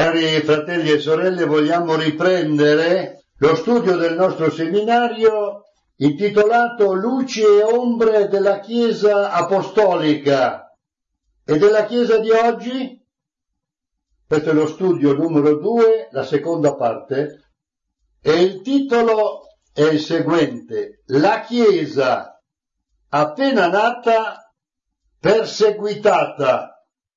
Cari fratelli e sorelle, vogliamo riprendere lo studio del nostro seminario intitolato Luci e ombre della Chiesa Apostolica e della Chiesa di oggi. Questo è lo studio numero 2, la seconda parte, e il titolo è il seguente: La Chiesa appena nata, perseguitata.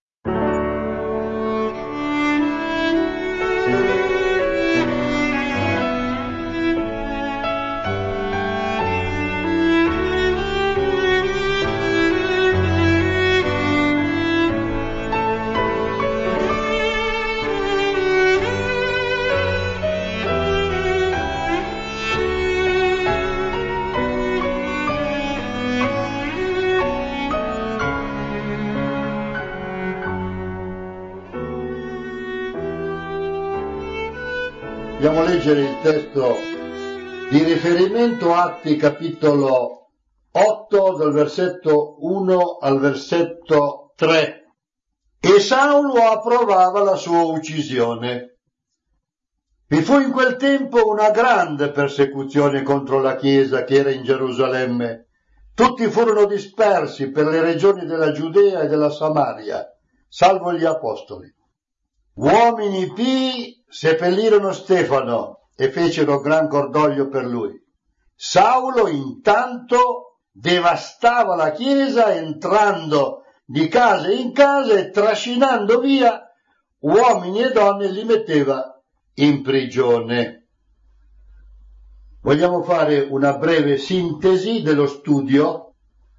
Andiamo a leggere il testo di riferimento, Atti capitolo 8, dal versetto 1 al versetto 3. E Saulo approvava la sua uccisione. Vi fu in quel tempo una grande persecuzione contro la Chiesa che era in Gerusalemme. Tutti furono dispersi per le regioni della Giudea e della Samaria, salvo gli apostoli. Uomini pii seppellirono Stefano e fecero gran cordoglio per lui. Saulo intanto devastava la chiesa, entrando di casa in casa e trascinando via uomini e donne, li metteva in prigione. Vogliamo fare una breve sintesi dello studio.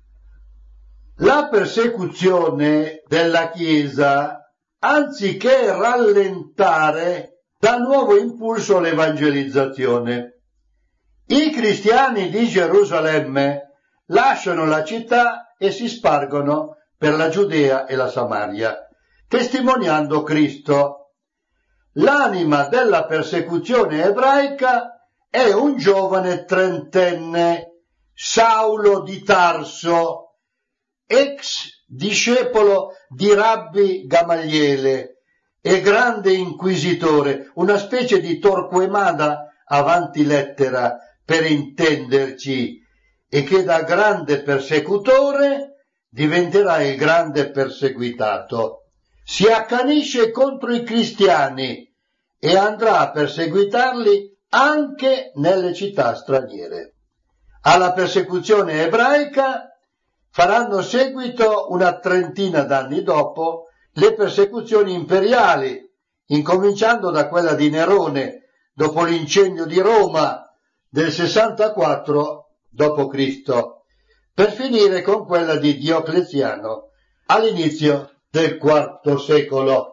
La persecuzione della Chiesa, anziché rallentare, dà nuovo impulso all'evangelizzazione. I cristiani di Gerusalemme lasciano la città e si spargono per la Giudea e la Samaria, testimoniando Cristo. L'anima della persecuzione ebraica è un giovane trentenne, Saulo di Tarso, ex discepolo di Rabbi Gamaliele e grande inquisitore, una specie di Torquemada avanti lettera per intenderci, e che da grande persecutore diventerà il grande perseguitato. Si accanisce contro i cristiani e andrà a perseguitarli anche nelle città straniere. Alla persecuzione ebraica faranno seguito una trentina d'anni dopo le persecuzioni imperiali, incominciando da quella di Nerone dopo l'incendio di Roma del 64 d.C., per finire con quella di Diocleziano all'inizio del IV secolo.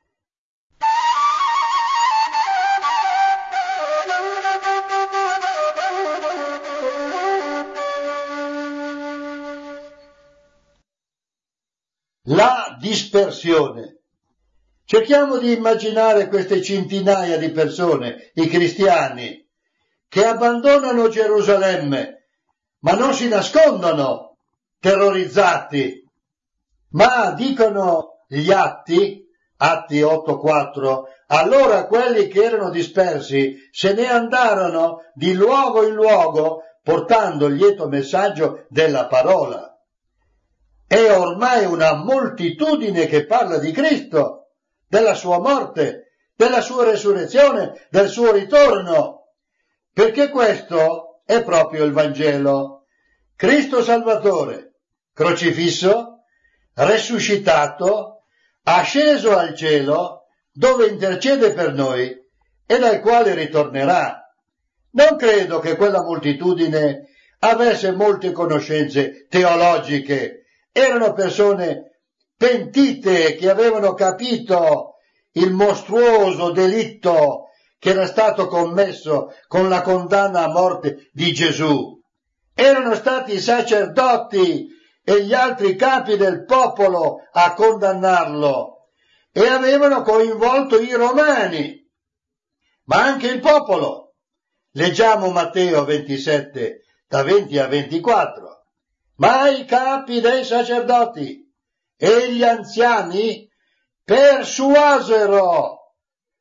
La dispersione. Cerchiamo di immaginare queste centinaia di persone, i cristiani, che abbandonano Gerusalemme, ma non si nascondono terrorizzati, ma dicono gli Atti 8:4, allora quelli che erano dispersi se ne andarono di luogo in luogo portando il lieto messaggio della parola. È ormai una moltitudine che parla di Cristo, della sua morte, della sua resurrezione, del suo ritorno, perché questo è proprio il Vangelo. Cristo Salvatore, crocifisso, resuscitato, asceso al cielo, dove intercede per noi e dal quale ritornerà. Non credo che quella moltitudine avesse molte conoscenze teologiche. Erano persone pentite che avevano capito il mostruoso delitto che era stato commesso con la condanna a morte di Gesù. Erano stati i sacerdoti e gli altri capi del popolo a condannarlo e avevano coinvolto i romani, ma anche il popolo. Leggiamo Matteo 27, da 20 a 24. Ma i capi dei sacerdoti e gli anziani persuasero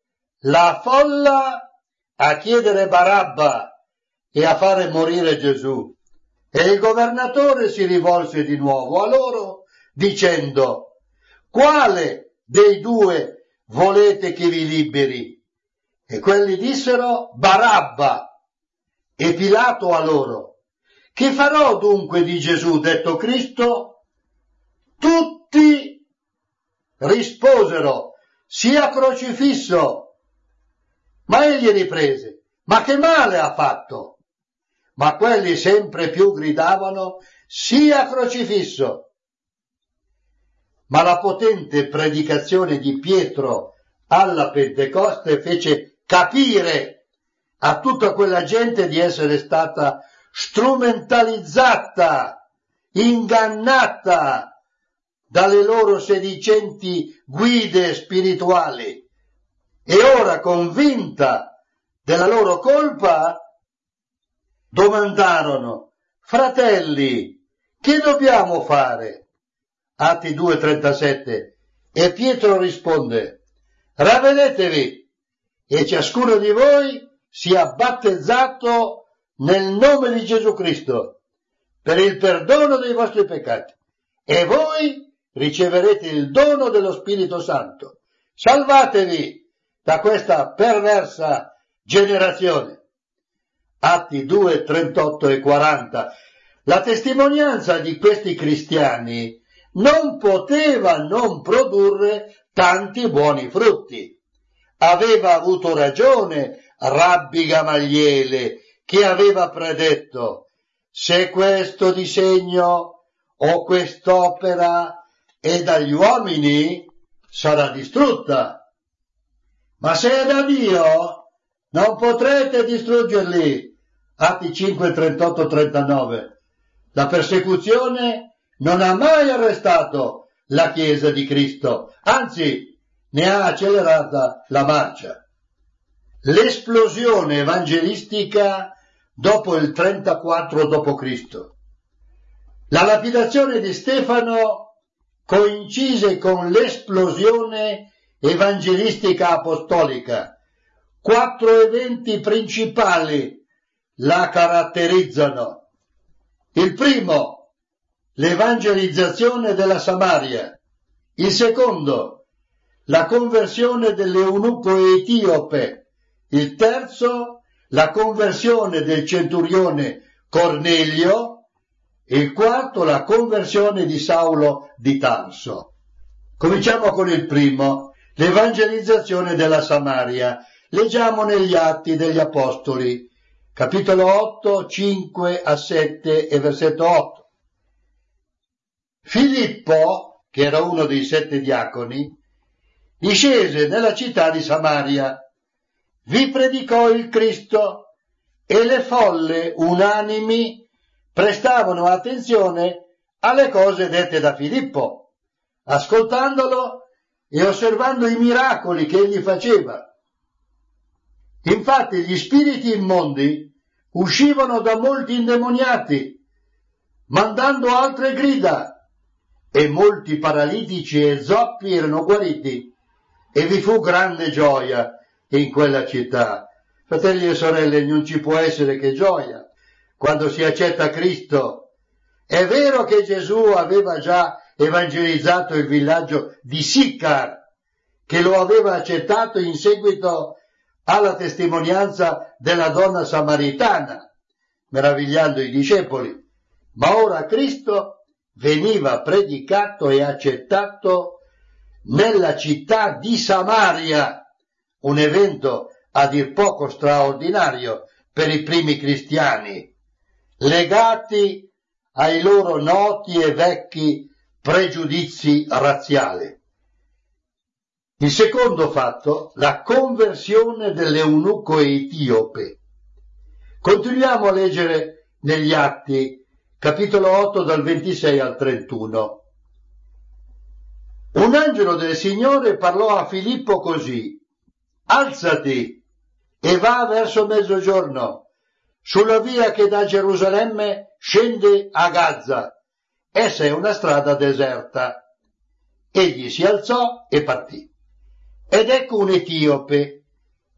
la folla a chiedere Barabba e a fare morire Gesù. E il governatore si rivolse di nuovo a loro dicendo: quale dei due volete che vi liberi? E quelli dissero: Barabba. E Pilato a loro: che farò dunque di Gesù, detto Cristo? Tutti risposero: sia crocifisso. Ma egli riprese: ma che male ha fatto? Ma quelli sempre più gridavano: sia crocifisso. Ma la potente predicazione di Pietro alla Pentecoste fece capire a tutta quella gente di essere stata strumentalizzata, ingannata dalle loro sedicenti guide spirituali, e ora, convinta della loro colpa, domandarono: fratelli, che dobbiamo fare? Atti 2,37. E Pietro risponde: ravvedetevi e ciascuno di voi sia battezzato nel nome di Gesù Cristo per il perdono dei vostri peccati, e voi riceverete il dono dello Spirito Santo. Salvatevi da questa perversa generazione. Atti 2, 38 e 40. La testimonianza di questi cristiani non poteva non produrre tanti buoni frutti. Aveva avuto ragione Rabbi Gamaliele, che aveva predetto: se questo disegno o quest'opera è dagli uomini, sarà distrutta. Ma se è da Dio, non potrete distruggerli. Atti 5, 38, 39. La persecuzione non ha mai arrestato la Chiesa di Cristo, anzi ne ha accelerata la marcia. L'esplosione evangelistica dopo il 34 d.C. La lapidazione di Stefano coincise con l'esplosione evangelistica apostolica. 4 eventi principali la caratterizzano. Il primo, l'evangelizzazione della Samaria. Il secondo, la conversione dell'eunuco etiope. Il terzo, la conversione del centurione Cornelio. Il quarto, la conversione di Saulo di Tarso. Cominciamo con il primo, l'evangelizzazione della Samaria. Leggiamo negli Atti degli Apostoli, capitolo 8, 5 a 7 e versetto 8. Filippo, che era uno dei 7 diaconi, discese nella città di Samaria, vi predicò il Cristo, e le folle unanimi prestavano attenzione alle cose dette da Filippo, ascoltandolo e osservando i miracoli che egli faceva. Infatti gli spiriti immondi uscivano da molti indemoniati, mandando altre grida, e molti paralitici e zoppi erano guariti, e vi fu grande gioia in quella città. Fratelli e sorelle, non ci può essere che gioia quando si accetta Cristo. È vero che Gesù aveva già evangelizzato il villaggio di Sicar, che lo aveva accettato in seguito alla testimonianza della donna samaritana, meravigliando i discepoli, ma ora Cristo veniva predicato e accettato nella città di Samaria, un evento a dir poco straordinario per i primi cristiani, legati ai loro noti e vecchi pregiudizi razziali. Il secondo fatto, la conversione dell'eunuco etiope. Continuiamo a leggere negli Atti, capitolo 8, dal 26 al 31. Un angelo del Signore parlò a Filippo così: alzati e va verso mezzogiorno, sulla via che da Gerusalemme scende a Gaza. Essa è una strada deserta. Egli si alzò e partì. Ed ecco un etiope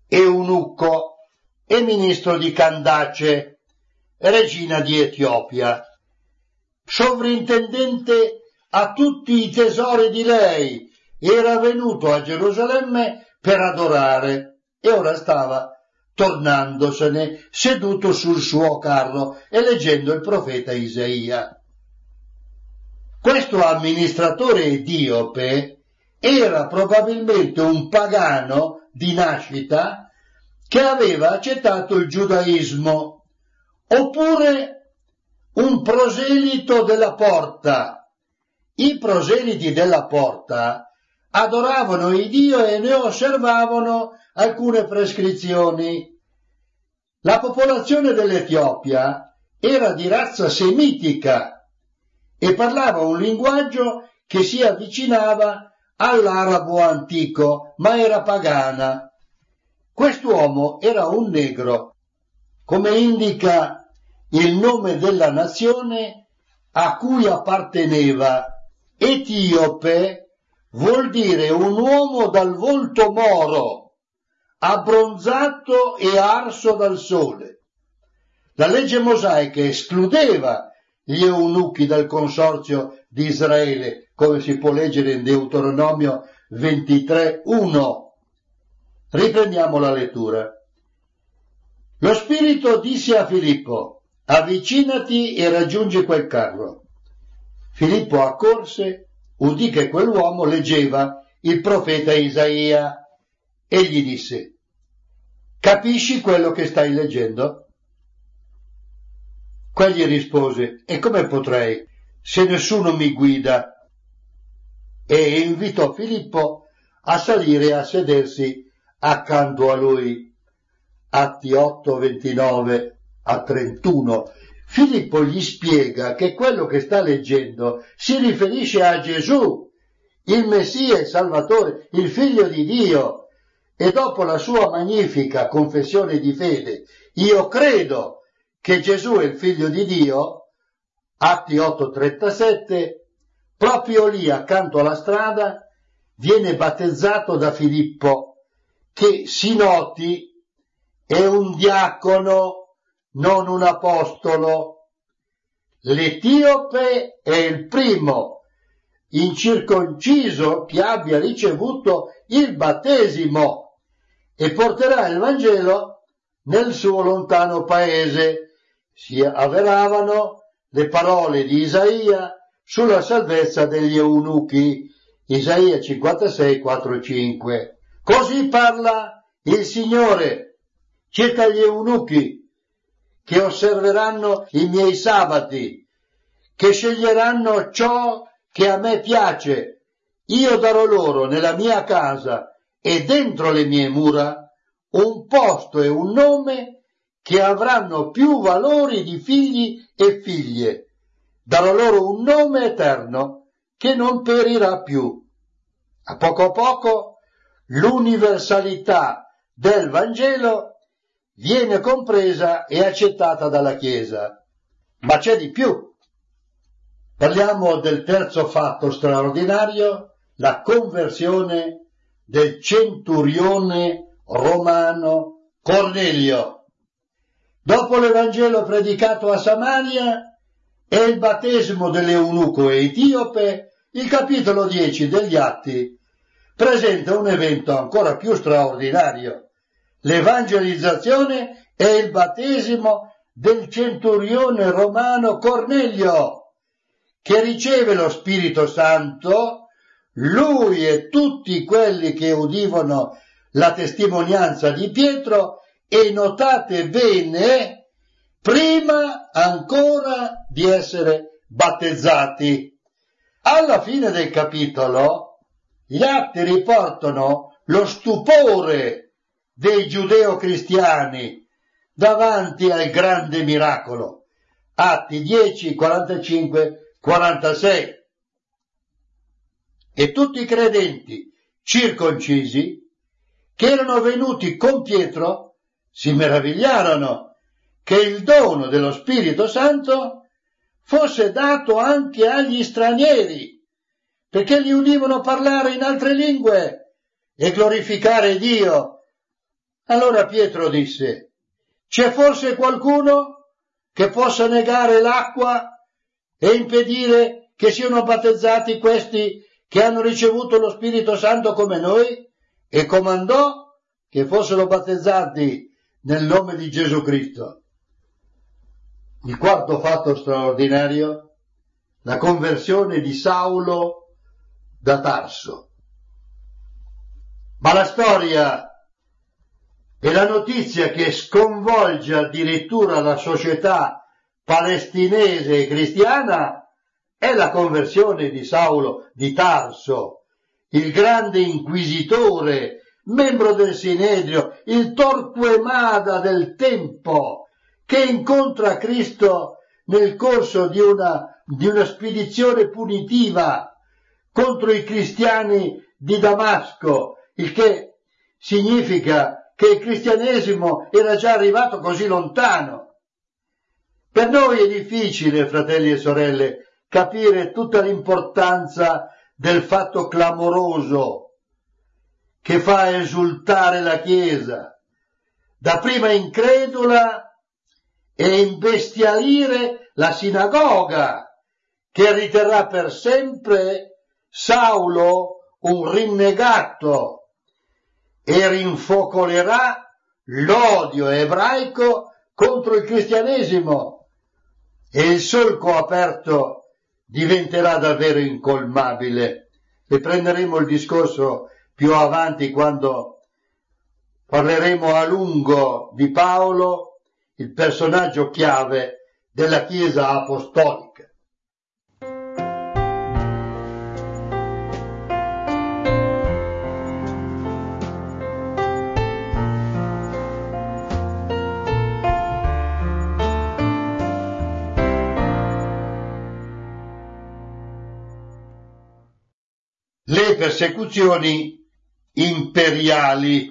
eunuco e ministro di Candace, regina di Etiopia, sovrintendente a tutti i tesori di lei, era venuto a Gerusalemme per adorare e ora stava tornandosene seduto sul suo carro e leggendo il profeta Isaia. Questo amministratore etiope era probabilmente un pagano di nascita che aveva accettato il giudaismo, oppure un proselito della porta. I proseliti della porta adoravano il Dio e ne osservavano alcune prescrizioni. La popolazione dell'Etiopia era di razza semitica e parlava un linguaggio che si avvicinava all'arabo antico, ma era pagana. Quest'uomo era un negro, come indica il nome della nazione a cui apparteneva. Etiope vuol dire un uomo dal volto moro, abbronzato e arso dal sole. La legge mosaica escludeva gli eunuchi dal consorzio di Israele, come si può leggere in Deuteronomio 23:1. Riprendiamo la lettura. Lo Spirito disse a Filippo: avvicinati e raggiungi quel carro. Filippo accorse, udì che quell'uomo leggeva il profeta Isaia e gli disse: capisci quello che stai leggendo? Quegli rispose: e come potrei, se nessuno mi guida? E invitò Filippo a salire e a sedersi accanto a lui. Atti 8:29 a 31. Filippo gli spiega che quello che sta leggendo si riferisce a Gesù, il Messia, il Salvatore, il Figlio di Dio, e dopo la sua magnifica confessione di fede, io credo che Gesù è il Figlio di Dio, Atti 8:37, proprio lì accanto alla strada viene battezzato da Filippo, che si noti è un diacono, non un apostolo. L'etiope è il primo incirconciso che abbia ricevuto il battesimo e porterà il Vangelo nel suo lontano paese. Si avveravano le parole di Isaia sulla salvezza degli eunuchi, Isaia 56, 4, 5. Così parla il Signore circa gli eunuchi che osserveranno i miei sabati, che sceglieranno ciò che a me piace. Io darò loro nella mia casa e dentro le mie mura un posto e un nome che avranno più valori di figli e figlie. Darò loro un nome eterno che non perirà più. A poco l'universalità del Vangelo viene compresa e accettata dalla Chiesa. Ma c'è di più. Parliamo del terzo fatto straordinario, la conversione del centurione romano Cornelio. Dopo l'Evangelo predicato a Samaria e il battesimo dell'eunuco etiope, il capitolo 10 degli Atti presenta un evento ancora più straordinario: l'evangelizzazione e il battesimo del centurione romano Cornelio, che riceve lo Spirito Santo, lui e tutti quelli che udivano la testimonianza di Pietro, e notate bene, prima ancora di essere battezzati. Alla fine del capitolo, gli atti riportano lo stupore dei giudeo-cristiani davanti al grande miracolo. Atti 10, 45, 46. E tutti i credenti circoncisi che erano venuti con Pietro si meravigliarono che il dono dello Spirito Santo fosse dato anche agli stranieri, perché li udivano parlare in altre lingue e glorificare Dio. Allora Pietro disse: c'è forse qualcuno che possa negare l'acqua e impedire che siano battezzati questi che hanno ricevuto lo Spirito Santo come noi? E comandò che fossero battezzati nel nome di Gesù Cristo. Il quarto fatto straordinario, la conversione di Saulo da Tarso. Ma la storia e la notizia che sconvolge addirittura la società palestinese e cristiana è la conversione di Saulo di Tarso, il grande inquisitore, membro del Sinedrio, il Torquemada del tempo, che incontra Cristo nel corso di una spedizione punitiva contro i cristiani di Damasco, il che significa che il cristianesimo era già arrivato così lontano. Per noi è difficile, fratelli e sorelle, capire tutta l'importanza del fatto clamoroso che fa esultare la Chiesa, dapprima incredula e imbestialire la sinagoga, che riterrà per sempre Saulo un rinnegato e rinfocolerà l'odio ebraico contro il cristianesimo, e il solco aperto diventerà davvero incolmabile. E prenderemo il discorso più avanti, quando parleremo a lungo di Paolo, il personaggio chiave della Chiesa apostolica. Le persecuzioni imperiali.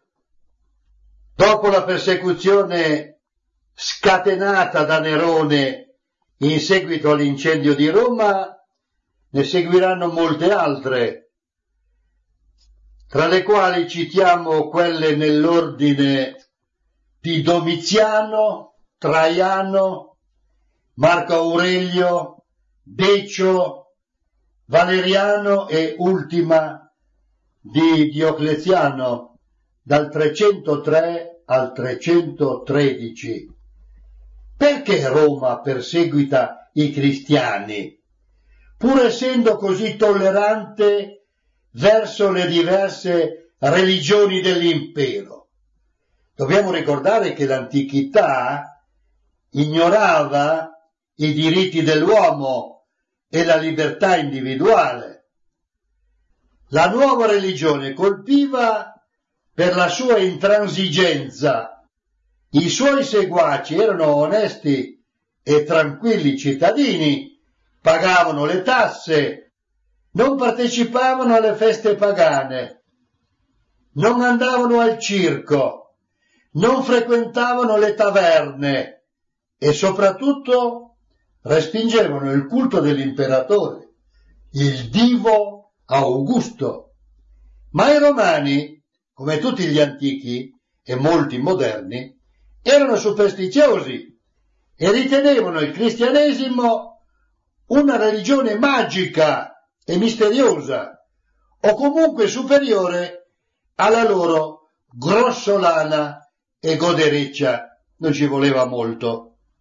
Dopo la persecuzione scatenata da Nerone in seguito all'incendio di Roma, ne seguiranno molte altre, tra le quali citiamo quelle nell'ordine di Domiziano, Traiano, Marco Aurelio, Decio, Valeriano e ultima di Diocleziano, dal 303 al 313. Perché Roma perseguita i cristiani, pur essendo così tollerante verso le diverse religioni dell'impero? Dobbiamo ricordare che l'antichità ignorava i diritti dell'uomo e la libertà individuale. La nuova religione colpiva per la sua intransigenza. I suoi seguaci erano onesti e tranquilli cittadini, pagavano le tasse, non partecipavano alle feste pagane, non andavano al circo, non frequentavano le taverne e soprattutto respingevano il culto dell'imperatore, il divo Augusto. Ma i romani, come tutti gli antichi e molti moderni, erano superstiziosi e ritenevano il cristianesimo una religione magica e misteriosa, o comunque superiore alla loro grossolana e godereccia. Non ci voleva molto.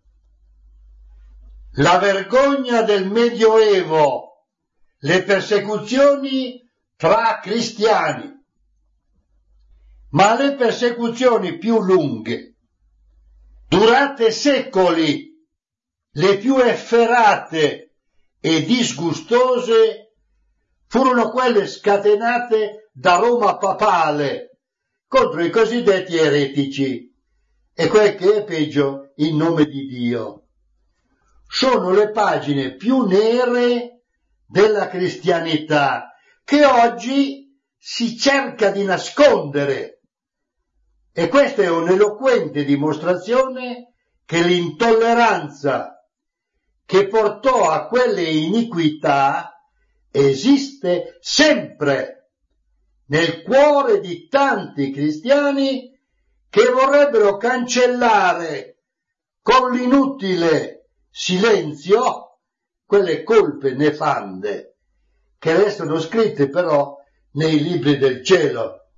La vergogna del Medioevo, le persecuzioni tra cristiani. Ma le persecuzioni più lunghe, durate secoli, le più efferate e disgustose, furono quelle scatenate da Roma papale contro i cosiddetti eretici e quel che è peggio, in nome di Dio. Sono le pagine più nere della cristianità che oggi si cerca di nascondere, e questa è un'eloquente dimostrazione che l'intolleranza che portò a quelle iniquità esiste sempre nel cuore di tanti cristiani che vorrebbero cancellare con l'inutile silenzio quelle colpe nefande che restano scritte però nei libri del cielo.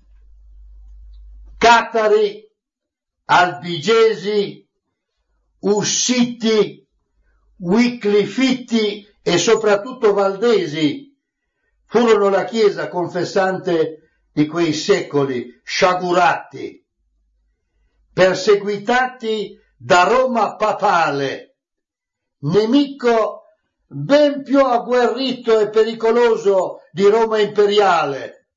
Catari, albigesi, ussiti, wyclifiti e soprattutto valdesi furono la chiesa confessante di quei secoli sciagurati, perseguitati da Roma papale, nemico ben più agguerrito e pericoloso di Roma imperiale.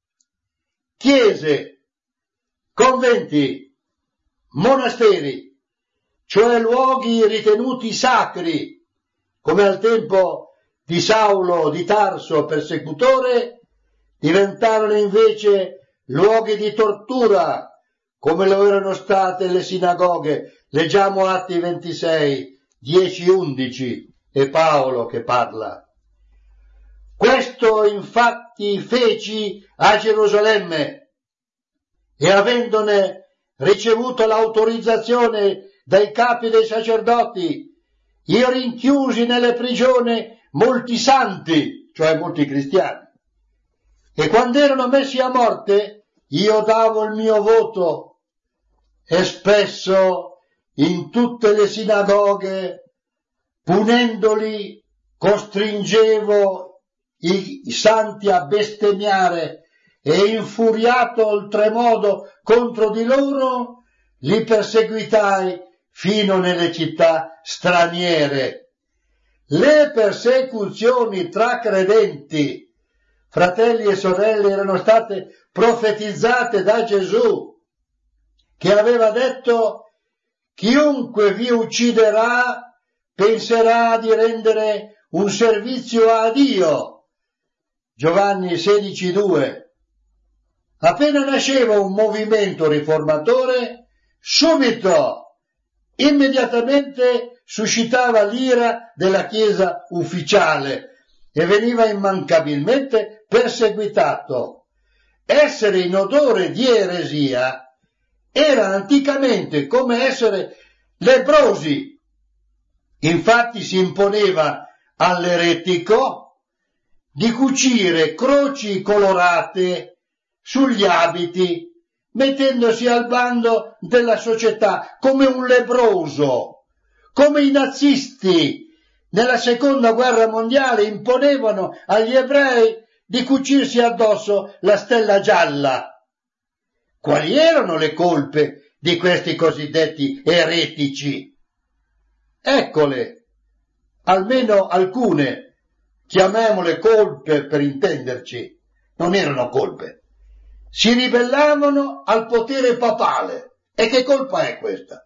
Chiese, conventi, monasteri, cioè luoghi ritenuti sacri, come al tempo di Saulo di Tarso persecutore, diventarono invece luoghi di tortura, come lo erano state le sinagoghe. Leggiamo Atti 26, 10-11, è Paolo che parla. Questo infatti feci a Gerusalemme, e avendone ricevuto l'autorizzazione dai capi dei sacerdoti, io rinchiusi nelle prigioni molti santi, cioè molti cristiani, e quando erano messi a morte io davo il mio voto, e spesso in tutte le sinagoghe, punendoli, costringevo i santi a bestemmiare, e infuriato oltremodo contro di loro, li perseguitai fino nelle città straniere. Le persecuzioni tra credenti, fratelli e sorelle, erano state profetizzate da Gesù, che aveva detto: chiunque vi ucciderà penserà di rendere un servizio a Dio. Giovanni 16,2. Appena nasceva un movimento riformatore, subito, immediatamente suscitava l'ira della Chiesa ufficiale e veniva immancabilmente perseguitato. Essere in odore di eresia era anticamente come essere leprosi. Infatti si imponeva all'eretico di cucire croci colorate sugli abiti, mettendosi al bando della società come un leproso, come i nazisti nella seconda guerra mondiale imponevano agli ebrei di cucirsi addosso la stella gialla. Quali erano le colpe di questi cosiddetti eretici? Eccole, almeno alcune, chiamiamole colpe per intenderci, non erano colpe. Si ribellavano al potere papale. E che colpa è questa?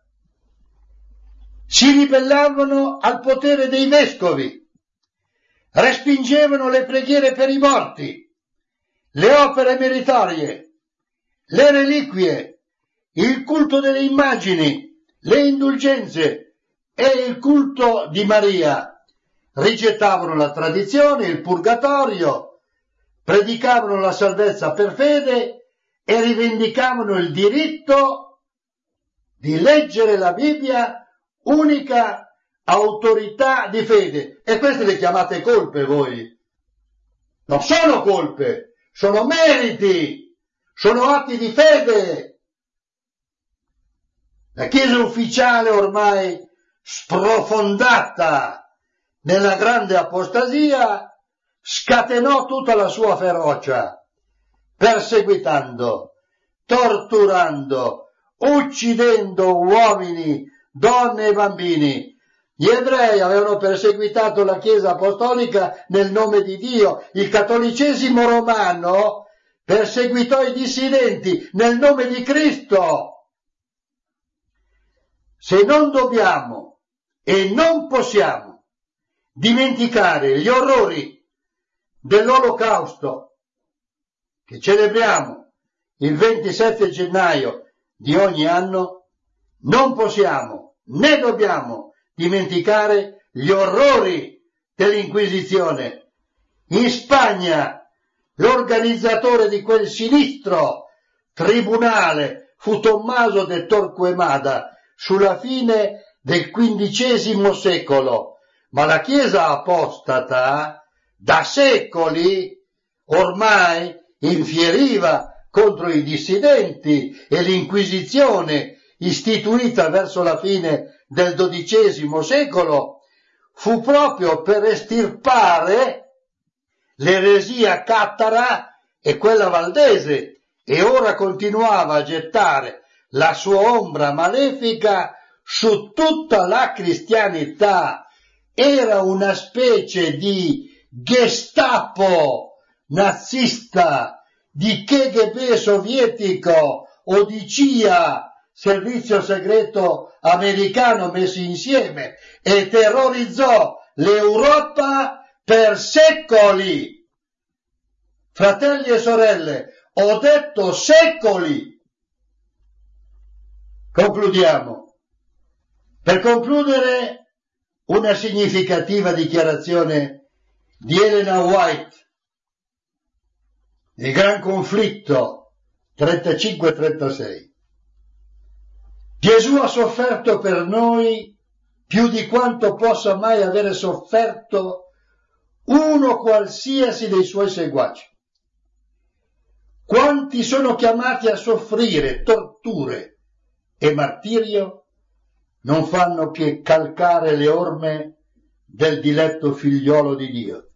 Si ribellavano al potere dei vescovi, respingevano le preghiere per i morti, le opere meritorie, le reliquie, il culto delle immagini, le indulgenze e il culto di Maria. Rigettavano la tradizione, il purgatorio, predicavano la salvezza per fede e rivendicavano il diritto di leggere la Bibbia, unica autorità di fede. E queste le chiamate colpe voi? Non sono colpe, sono meriti, sono atti di fede. La Chiesa ufficiale, ormai sprofondata nella grande apostasia, scatenò tutta la sua ferocia, perseguitando, torturando, uccidendo uomini, donne e bambini. Gli ebrei avevano perseguitato la Chiesa apostolica nel nome di Dio. Il cattolicesimo romano perseguitò i dissidenti nel nome di Cristo. Se non dobbiamo e non possiamo dimenticare gli orrori dell'Olocausto che celebriamo il 27 gennaio di ogni anno, non possiamo né dobbiamo dimenticare gli orrori dell'Inquisizione. In Spagna l'organizzatore di quel sinistro tribunale fu Tommaso de Torquemada sulla fine del XV secolo, ma la Chiesa apostata da secoli ormai infieriva contro i dissidenti e l'Inquisizione istituita verso la fine del XII secolo fu proprio per estirpare l'eresia cattara e quella valdese, e ora continuava a gettare la sua ombra malefica su tutta la cristianità. Era una specie di Gestapo nazista, di KGB sovietico o di CIA, servizio segreto americano, messi insieme, e terrorizzò l'Europa per secoli. Fratelli e sorelle, ho detto secoli. Concludiamo. Per concludere, una significativa dichiarazione di Elena White, il gran conflitto 35-36. Gesù ha sofferto per noi più di quanto possa mai avere sofferto uno qualsiasi dei suoi seguaci. Quanti sono chiamati a soffrire torture e martirio non fanno che calcare le orme del diletto figliolo di Dio.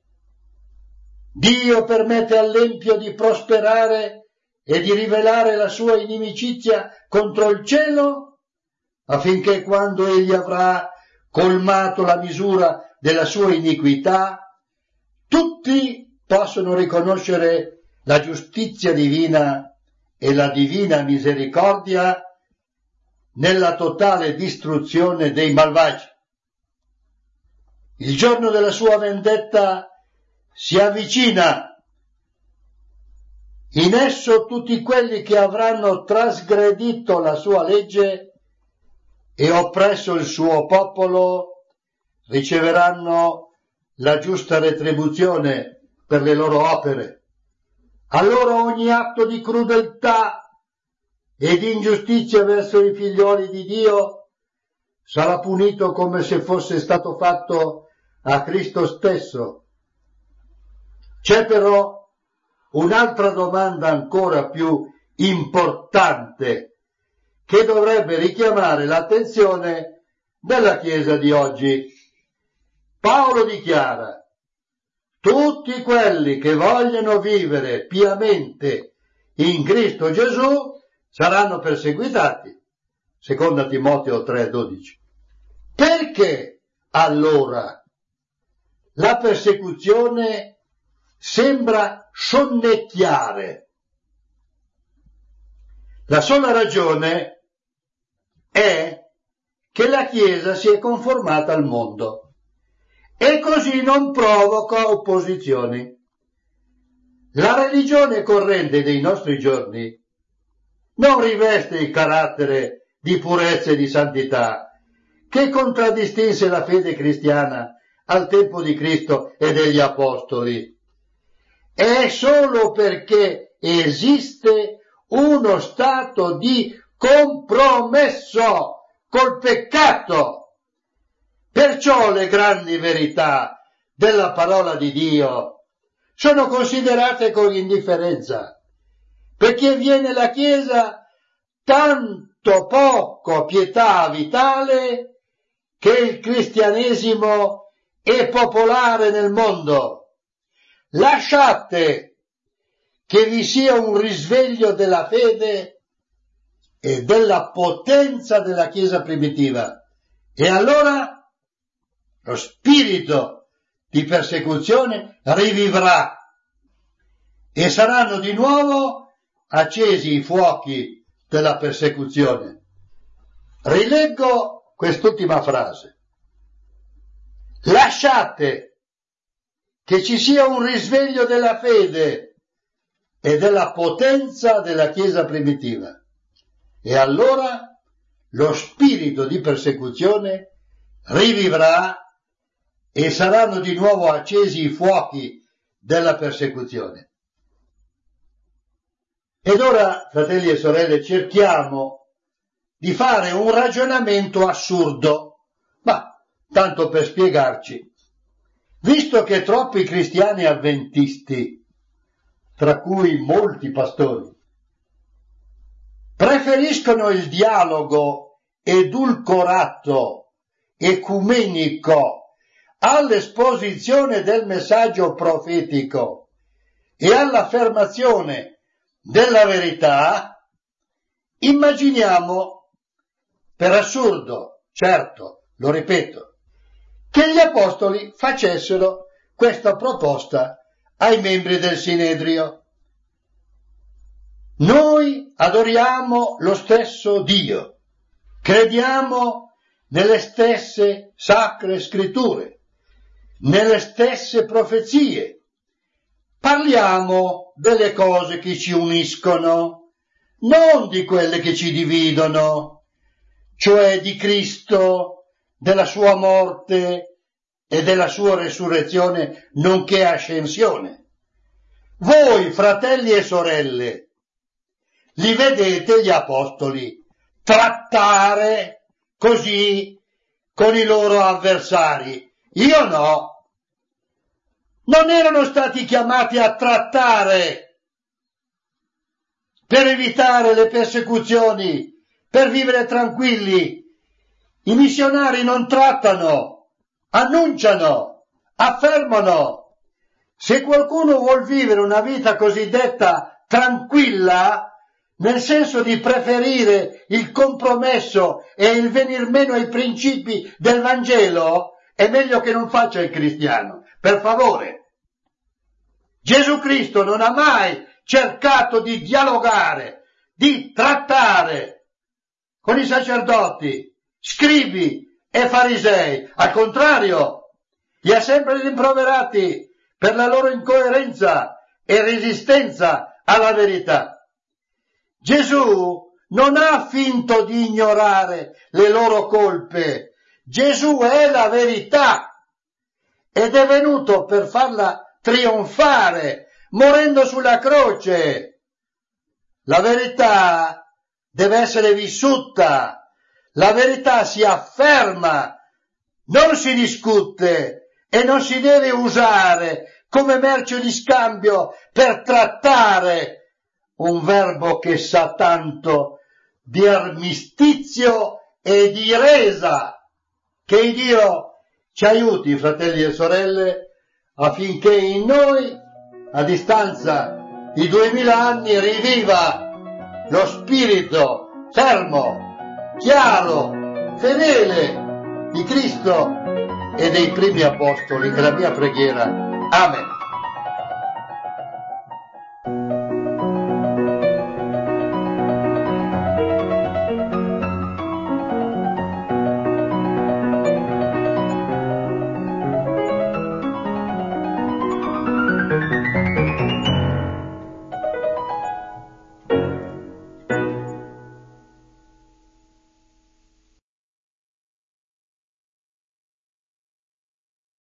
Dio permette all'empio di prosperare e di rivelare la sua inimicizia contro il cielo, affinché quando egli avrà colmato la misura della sua iniquità, tutti possono riconoscere la giustizia divina e la divina misericordia nella totale distruzione dei malvagi. Il giorno della sua vendetta si avvicina. In esso tutti quelli che avranno trasgredito la sua legge e oppresso il suo popolo riceveranno la giusta retribuzione per le loro opere. Allora ogni atto di crudeltà e di ingiustizia verso i figlioli di Dio sarà punito come se fosse stato fatto a Cristo stesso. C'è però un'altra domanda ancora più importante che dovrebbe richiamare l'attenzione della Chiesa di oggi. Paolo dichiara: tutti quelli che vogliono vivere piamente in Cristo Gesù saranno perseguitati. Seconda Timoteo 3,12. Perché allora la persecuzione sembra sonnecchiare? La sola ragione è che la Chiesa si è conformata al mondo e così non provoca opposizioni. La religione corrente dei nostri giorni non riveste il carattere di purezza e di santità che contraddistinse la fede cristiana al tempo di Cristo e degli Apostoli. È solo perché esiste uno stato di compromesso col peccato. Perciò le grandi verità della parola di Dio sono considerate con indifferenza, perché viene la Chiesa tanto poco pietà vitale che il cristianesimo è popolare nel mondo. Lasciate che vi sia un risveglio della fede e della potenza della Chiesa primitiva, e allora lo spirito di persecuzione rivivrà e saranno di nuovo accesi i fuochi della persecuzione. Rileggo quest'ultima frase. Lasciate che ci sia un risveglio della fede e della potenza della Chiesa primitiva, e allora lo spirito di persecuzione rivivrà e saranno di nuovo accesi i fuochi della persecuzione. Ed ora, fratelli e sorelle, cerchiamo di fare un ragionamento assurdo, ma tanto per spiegarci. Visto che troppi cristiani avventisti, tra cui molti pastori, preferiscono il dialogo edulcorato, ecumenico, all'esposizione del messaggio profetico e all'affermazione della verità, immaginiamo, per assurdo, certo, lo ripeto, che gli apostoli facessero questa proposta ai membri del Sinedrio. Noi adoriamo lo stesso Dio, crediamo nelle stesse sacre scritture, nelle stesse profezie, parliamo delle cose che ci uniscono, non di quelle che ci dividono, cioè di Cristo, della sua morte e della sua resurrezione, nonché ascensione. Voi, fratelli e sorelle, li vedete gli apostoli trattare così con i loro avversari? Io no. Non erano stati chiamati a trattare per evitare le persecuzioni, per vivere tranquilli. I missionari non trattano, annunciano, affermano. Se qualcuno vuol vivere una vita cosiddetta tranquilla, nel senso di preferire il compromesso e il venir meno ai principi del Vangelo, è meglio che non faccia il cristiano, per favore. Gesù Cristo non ha mai cercato di dialogare, di trattare con i sacerdoti, scribi e farisei. Al contrario, li ha sempre rimproverati per la loro incoerenza e resistenza alla verità. Gesù non ha finto di ignorare le loro colpe. Gesù è la verità ed è venuto per farla trionfare, morendo sulla croce. La verità deve essere vissuta, la verità si afferma, non si discute e non si deve usare come merce di scambio per trattare, un verbo che sa tanto di armistizio e di resa. Che Dio ci aiuti, fratelli e sorelle, affinché in noi, a distanza di 2000 anni, riviva lo spirito fermo, chiaro, fedele di Cristo e dei primi apostoli. È la mia preghiera. Amen.